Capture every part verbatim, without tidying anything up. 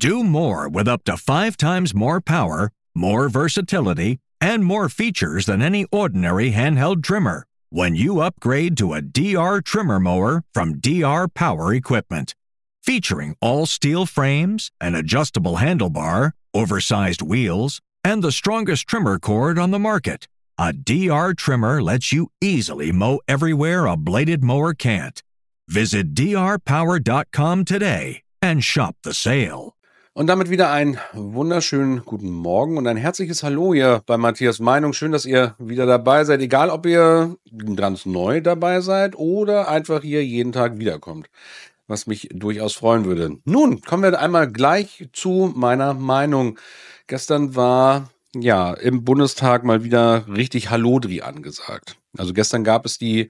Do more with up to five times more power, more versatility, and more features than any ordinary handheld trimmer when you upgrade to a D R trimmer mower from D R Power Equipment. Featuring all steel frames, an adjustable handlebar, oversized wheels, and the strongest trimmer cord on the market, a D R trimmer lets you easily mow everywhere a bladed mower can't. Visit d r power dot com today and shop the sale. Und damit wieder einen wunderschönen guten Morgen und ein herzliches Hallo hier bei Matthias Meinung. Schön, dass ihr wieder dabei seid, egal ob ihr ganz neu dabei seid oder einfach hier jeden Tag wiederkommt, was mich durchaus freuen würde. Nun, kommen wir einmal gleich zu meiner Meinung. Gestern war ja im Bundestag mal wieder richtig Hallodri angesagt. Also gestern gab es die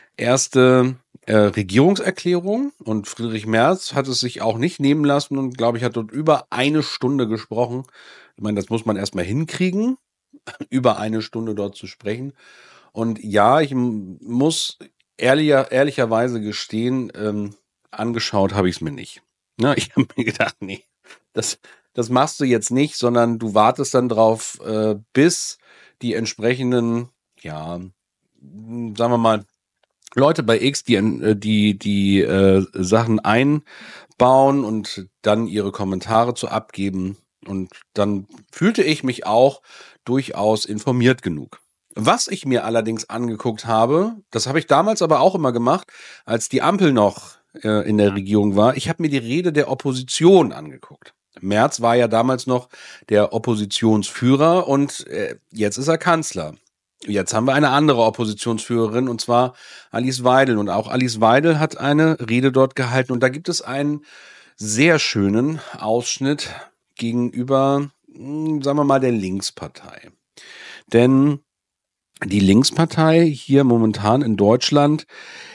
erste äh, Regierungserklärung und Friedrich Merz hat es sich auch nicht nehmen lassen und glaube ich hat dort über eine Stunde gesprochen. Ich meine, das muss man erstmal hinkriegen, über eine Stunde dort zu sprechen. Und ja, ich m- muss ehrlicher, ehrlicherweise gestehen, ähm, angeschaut habe ich es mir nicht. Ne, ich habe mir gedacht, nee, das, das machst du jetzt nicht, sondern du wartest dann drauf, äh, bis die entsprechenden, ja, sagen wir mal, Leute bei X, die äh, die die äh, Sachen einbauen und dann ihre Kommentare zu abgeben. Und dann fühlte ich mich auch durchaus informiert genug. Was ich mir allerdings angeguckt habe, das habe ich damals aber auch immer gemacht, als die Ampel noch äh, in der Regierung war. Ich habe mir die Rede der Opposition angeguckt. Merz war ja damals noch der Oppositionsführer und äh, jetzt ist er Kanzler. Jetzt haben wir eine andere Oppositionsführerin und zwar Alice Weidel. Und auch Alice Weidel hat eine Rede dort gehalten. Und da gibt es einen sehr schönen Ausschnitt gegenüber, mh, sagen wir mal, der Linkspartei. Denn die Linkspartei hier momentan in Deutschland,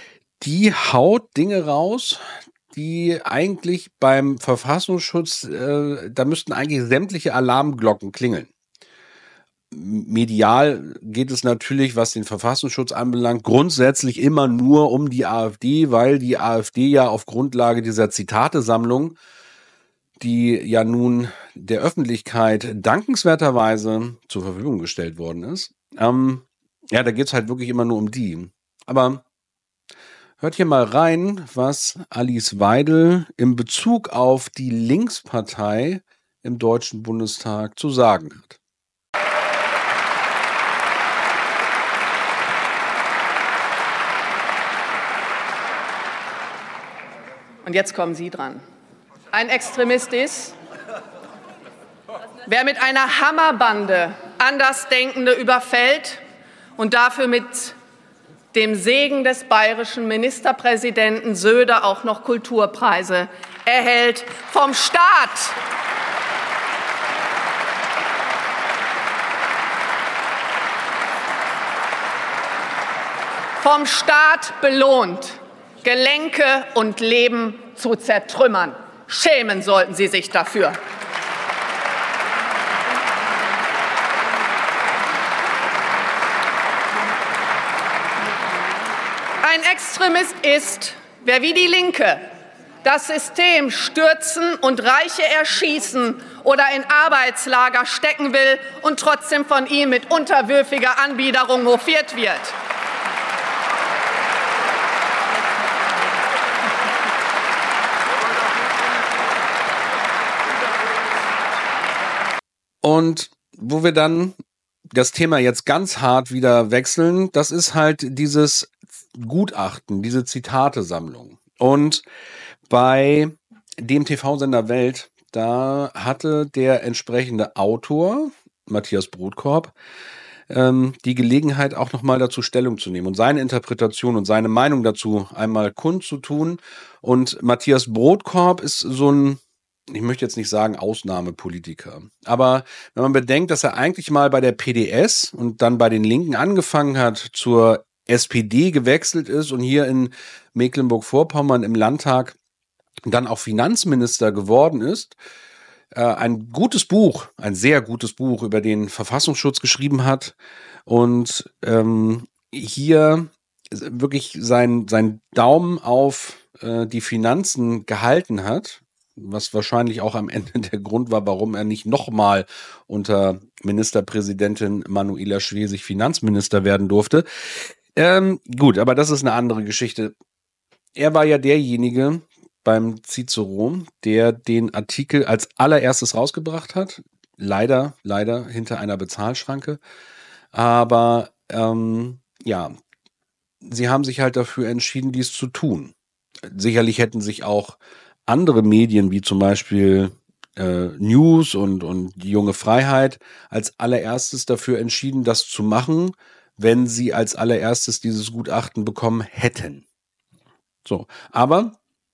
die haut Dinge raus, die eigentlich beim Verfassungsschutz, äh, da müssten eigentlich sämtliche Alarmglocken klingeln. Medial geht es natürlich, was den Verfassungsschutz anbelangt, grundsätzlich immer nur um die AfD, weil die AfD ja auf Grundlage dieser Zitatesammlung, die ja nun der Öffentlichkeit dankenswerterweise zur Verfügung gestellt worden ist, ähm, ja, da geht es halt wirklich immer nur um die. Aber hört hier mal rein, was Alice Weidel in Bezug auf die Linkspartei im Deutschen Bundestag zu sagen hat. Und jetzt kommen Sie dran. Ein Extremist ist, wer mit einer Hammerbande Andersdenkende überfällt und dafür mit dem Segen des bayerischen Ministerpräsidenten Söder auch noch Kulturpreise erhält vom Staat. Vom Staat belohnt, Gelenke und Leben zu zertrümmern. Schämen sollten Sie sich dafür. Ein Extremist ist, wer wie die Linke das System stürzen und Reiche erschießen oder in Arbeitslager stecken will und trotzdem von ihm mit unterwürfiger Anbiederung hofiert wird. Und wo wir dann das Thema jetzt ganz hart wieder wechseln, das ist halt dieses Gutachten, diese Zitatesammlung. Und bei dem T V-Sender Welt, da hatte der entsprechende Autor, Matthias Brotkorb, ähm, die Gelegenheit auch nochmal dazu Stellung zu nehmen und seine Interpretation und seine Meinung dazu einmal kundzutun. Und Matthias Brotkorb ist so ein, ich möchte jetzt nicht sagen Ausnahmepolitiker, aber wenn man bedenkt, dass er eigentlich mal bei der P D S und dann bei den Linken angefangen hat, zur S P D gewechselt ist und hier in Mecklenburg-Vorpommern im Landtag dann auch Finanzminister geworden ist, äh, ein gutes Buch, ein sehr gutes Buch über den Verfassungsschutz geschrieben hat und ähm, hier wirklich sein, sein Daumen auf äh, die Finanzen gehalten hat, was wahrscheinlich auch am Ende der Grund war, warum er nicht nochmal unter Ministerpräsidentin Manuela Schwesig Finanzminister werden durfte. Ähm, gut, aber das ist eine andere Geschichte. Er war ja derjenige beim Cicero, der den Artikel als allererstes rausgebracht hat. Leider, leider hinter einer Bezahlschranke. Aber ähm, ja, sie haben sich halt dafür entschieden, dies zu tun. Sicherlich hätten sich auch andere Medien, wie zum Beispiel äh, News und, und die Junge Freiheit, als allererstes dafür entschieden, das zu machen, wenn sie als allererstes dieses Gutachten bekommen hätten. So, aber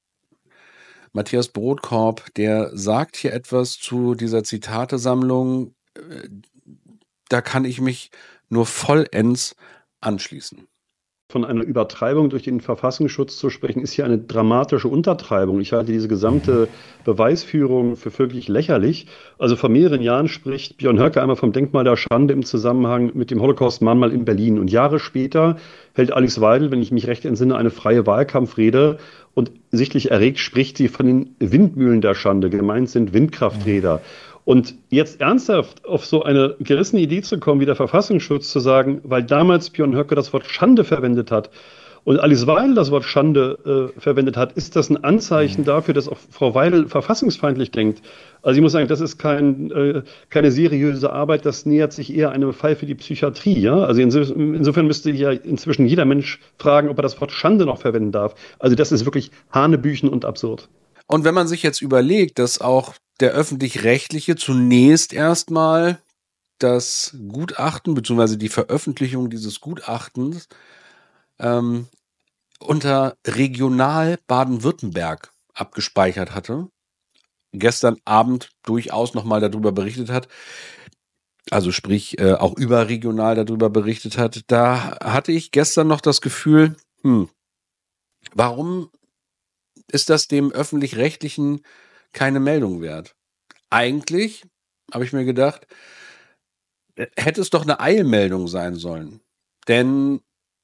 Matthias Brotkorb, der sagt hier etwas zu dieser Zitatesammlung, äh, da kann ich mich nur vollends anschließen. Von einer Übertreibung durch den Verfassungsschutz zu sprechen, ist hier eine dramatische Untertreibung. Ich halte diese gesamte Beweisführung für wirklich lächerlich. Also vor mehreren Jahren spricht Björn Höcke einmal vom Denkmal der Schande im Zusammenhang mit dem Holocaust-Mahnmal in Berlin. Und Jahre später hält Alice Weidel, wenn ich mich recht entsinne, eine freie Wahlkampfrede. Und sichtlich erregt spricht sie von den Windmühlen der Schande. Gemeint sind Windkrafträder. Und jetzt ernsthaft auf so eine gerissene Idee zu kommen, wie der Verfassungsschutz zu sagen, weil damals Björn Höcke das Wort Schande verwendet hat und Alice Weidel das Wort Schande äh, verwendet hat, ist das ein Anzeichen dafür, dass auch Frau Weidel verfassungsfeindlich denkt. Also ich muss sagen, das ist kein, äh, keine seriöse Arbeit, das nähert sich eher einem Fall für die Psychiatrie. Ja? Also insofern, insofern müsste ja inzwischen jeder Mensch fragen, ob er das Wort Schande noch verwenden darf. Also das ist wirklich Hanebüchen und absurd. Und wenn man sich jetzt überlegt, dass auch der Öffentlich-Rechtliche zunächst erstmal das Gutachten bzw. die Veröffentlichung dieses Gutachtens ähm, unter Regional Baden-Württemberg abgespeichert hatte, gestern Abend durchaus nochmal darüber berichtet hat, also sprich äh, auch überregional darüber berichtet hat, da hatte ich gestern noch das Gefühl, hm, warum ist das dem Öffentlich-Rechtlichen keine Meldung wert? Eigentlich, habe ich mir gedacht, hätte es doch eine Eilmeldung sein sollen. Denn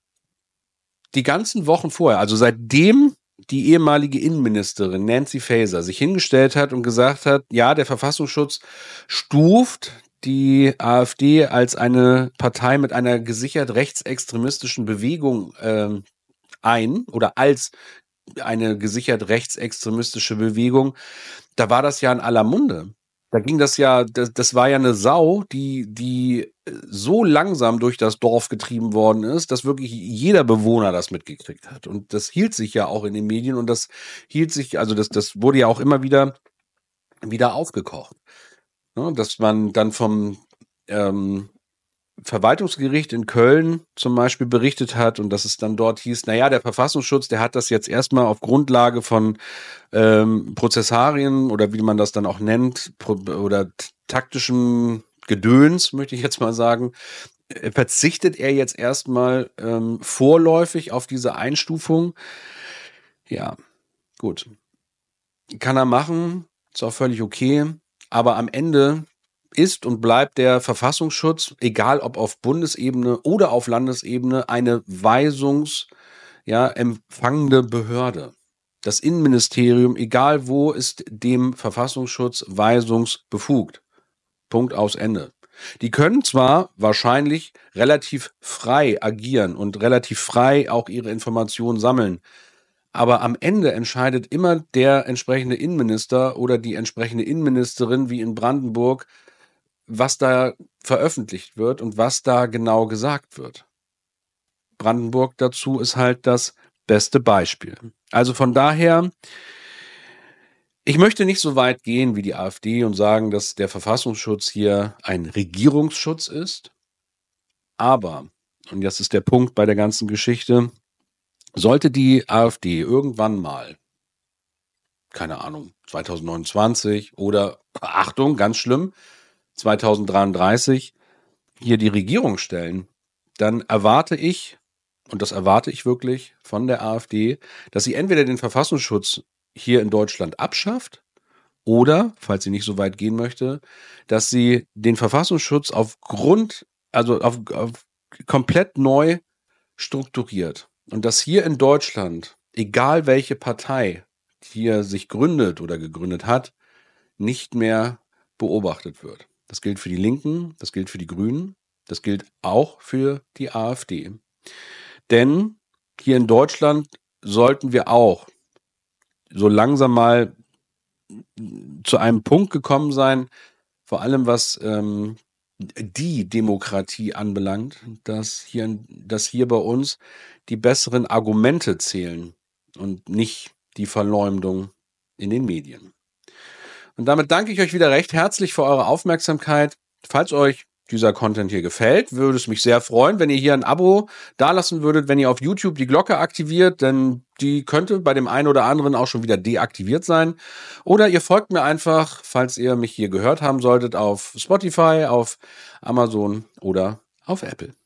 die ganzen Wochen vorher, also seitdem die ehemalige Innenministerin Nancy Faeser sich hingestellt hat und gesagt hat, ja, der Verfassungsschutz stuft die AfD als eine Partei mit einer gesichert rechtsextremistischen Bewegung äh, ein oder als eine gesichert rechtsextremistische Bewegung, da war das ja in aller Munde. Da ging das ja, das, das war ja eine Sau, die, die so langsam durch das Dorf getrieben worden ist, dass wirklich jeder Bewohner das mitgekriegt hat. Und das hielt sich ja auch in den Medien und das hielt sich, also das, das wurde ja auch immer wieder, wieder aufgekocht. Ja, dass man dann vom ähm, Verwaltungsgericht in Köln zum Beispiel berichtet hat und dass es dann dort hieß, naja, der Verfassungsschutz, der hat das jetzt erstmal auf Grundlage von ähm, Prozessarien oder wie man das dann auch nennt, pro, oder taktischem Gedöns, möchte ich jetzt mal sagen, äh, verzichtet er jetzt erstmal ähm, vorläufig auf diese Einstufung. Ja, gut. Kann er machen, ist auch völlig okay, aber am Ende ist und bleibt der Verfassungsschutz, egal ob auf Bundesebene oder auf Landesebene, eine weisungs-, ja, empfangende Behörde. Das Innenministerium, egal wo, ist dem Verfassungsschutz weisungsbefugt. Punkt, aus Ende. Die können zwar wahrscheinlich relativ frei agieren und relativ frei auch ihre Informationen sammeln, aber am Ende entscheidet immer der entsprechende Innenminister oder die entsprechende Innenministerin, wie in Brandenburg, was da veröffentlicht wird und was da genau gesagt wird. Brandenburg dazu ist halt das beste Beispiel. Also von daher, ich möchte nicht so weit gehen wie die AfD und sagen, dass der Verfassungsschutz hier ein Regierungsschutz ist. Aber, und das ist der Punkt bei der ganzen Geschichte, sollte die AfD irgendwann mal, keine Ahnung, zwanzig neunundzwanzig oder, Achtung, ganz schlimm, zwanzig dreiunddreißig hier die Regierung stellen, dann erwarte ich, und das erwarte ich wirklich von der AfD, dass sie entweder den Verfassungsschutz hier in Deutschland abschafft oder, falls sie nicht so weit gehen möchte, dass sie den Verfassungsschutz auf Grund, also auf, auf komplett neu strukturiert. Und dass hier in Deutschland, egal welche Partei hier sich gründet oder gegründet hat, nicht mehr beobachtet wird. Das gilt für die Linken, das gilt für die Grünen, das gilt auch für die AfD. Denn hier in Deutschland sollten wir auch so langsam mal zu einem Punkt gekommen sein, vor allem was ähm, die Demokratie anbelangt, dass hier, dass hier bei uns die besseren Argumente zählen und nicht die Verleumdung in den Medien. Und damit danke ich euch wieder recht herzlich für eure Aufmerksamkeit. Falls euch dieser Content hier gefällt, würde es mich sehr freuen, wenn ihr hier ein Abo dalassen würdet, wenn ihr auf YouTube die Glocke aktiviert, denn die könnte bei dem einen oder anderen auch schon wieder deaktiviert sein. Oder ihr folgt mir einfach, falls ihr mich hier gehört haben solltet, auf Spotify, auf Amazon oder auf Apple.